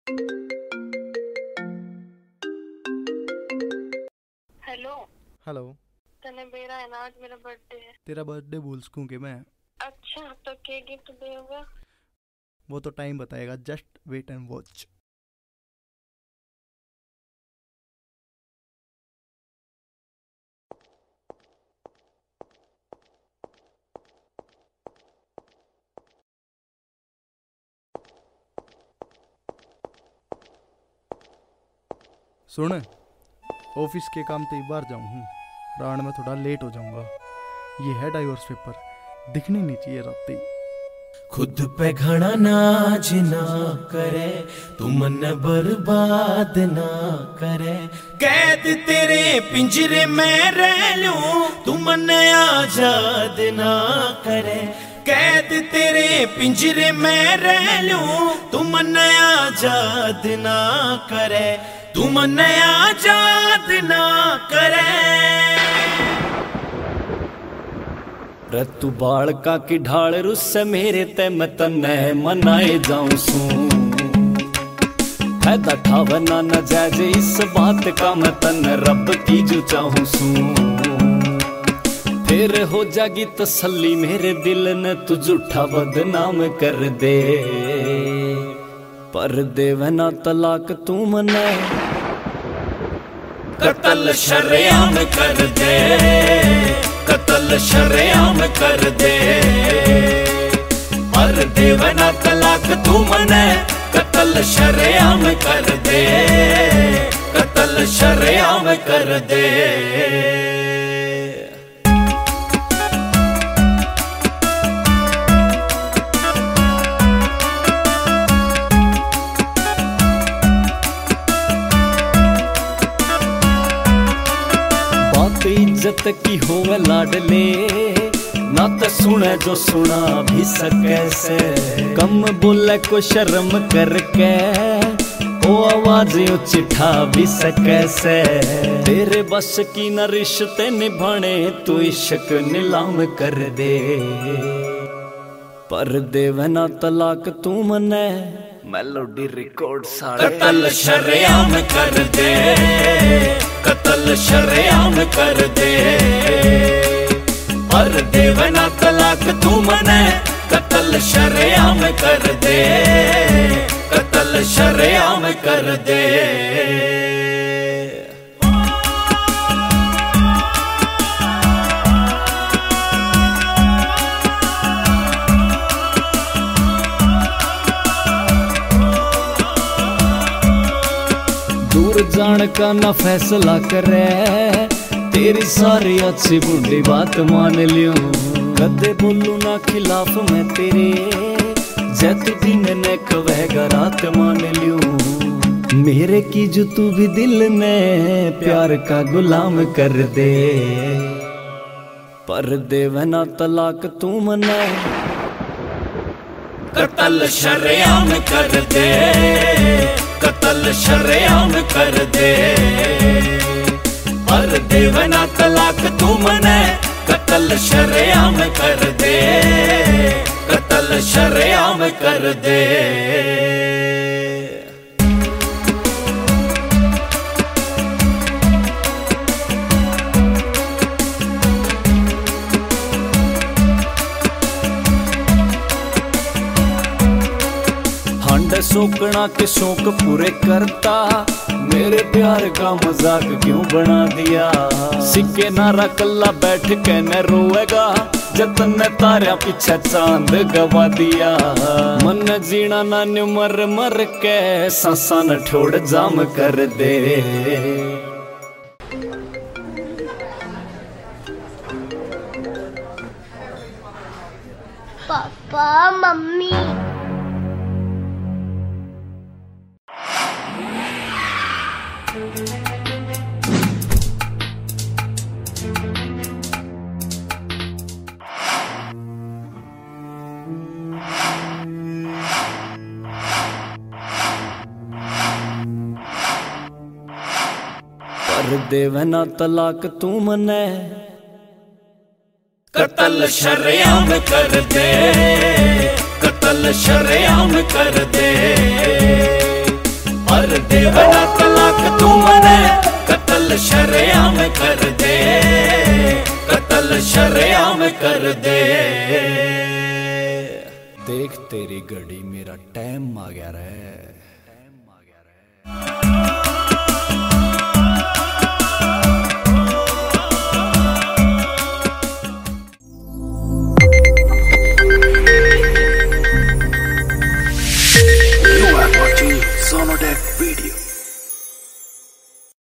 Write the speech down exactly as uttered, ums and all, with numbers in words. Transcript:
Hello hello. तने मेरा है ना, आज मेरा बर्थडे है। तेरा बर्थडे भूल सकूं कि मैं? अच्छा तो क्या गिफ्ट देगा? वो तो टाइम बताएगा, जस्ट वेट एंड वॉच। सुन, ऑफिस के काम तो एक बार जाऊँ हूँ, रात में थोड़ा लेट हो जाऊंगा। ये है डाइवोर्स पेपर, दिखने नहीं चाहिए राती। खुद पे घड़ा नाज ना करे, तू मन बर्बाद ना करे। कैद तेरे पिंजरे में रह लूं, तू मन आजाद ना करे। कैद तेरे पिंजरे में रह लूं, तू मन आजाद ना करे। तू मन आजाद ना करे। रतु बालका की ढाल रुस्से मेरे ते मैं तन्ने मनाए जाऊं सू। फायदा ठावना न जाजे इस बात का, मैं तन्ने रब की जो चाहूं सू। फिर हो जागी तसल्ली मेरे दिल ने, तू झूठा बदनाम कर दे। पर देवना तलाक तू मने, कत्ल शरेआम कर दे। कत्ल शरेआम कर दे। पर देवना तलाक तू मने, कत्ल शरेआम कर दे। कत्ल शरेआम कर दे। इज्जत की होवे लाडले, ना तो सुने जो सुना भी सके से। कम बोले को शर्म करके, ओ आवाज उचिठा भी सके से। तेरे बस की न रिश्ते निभाने, तू इश्क नीलाम कर दे। पर देवना तलाक तू मने, मेलोडी रिकॉर्ड सारे। कत्ल शरेआम कर दे। कत्ल शरेआम कर दे। पर देवना तलाक तू मने, कत्ल शरेआम कर दे। कत्ल शरेआम कर दे। दूर जान का ना फैसला करे, तेरी सारी अच्छी बुढ़ी बात मान लियो। कदे बोलू ना खिलाफ मैं तेरे, जैत दिन ने कवेगा रात मान लियो। मेरे की जो तू भी दिल में प्यार का गुलाम कर दे। पर देवना तलाक तू मने, कत्ल शरेआम कर दे। कत्ल शरेआम कर दे। पर देवना तलाक तू मने, कत्ल शरेआम कर दे। कत्ल शरेआम कर दे। सोकना के शौक पूरे करता, मेरे प्यार का मजाक क्यों बना दिया। सिक्के नारा कल्ला बैठ के न रोएगा, जतन ने तारा पीछे चांद गवा दिया। मन जीना ना मर मर के, सांसा न ठोड़ जाम कर दे। पापा मम्मी पर देवना तलाक तू मने, कत्ल शरेआम कर दे। कत्ल शरेआम कर दे। कर दे, वरना तलाक तू मने कत्ल शरेआम कर दे, कत्ल शरेआम कर दे। देख तेरी घड़ी मेरा टाइम आ गया रे।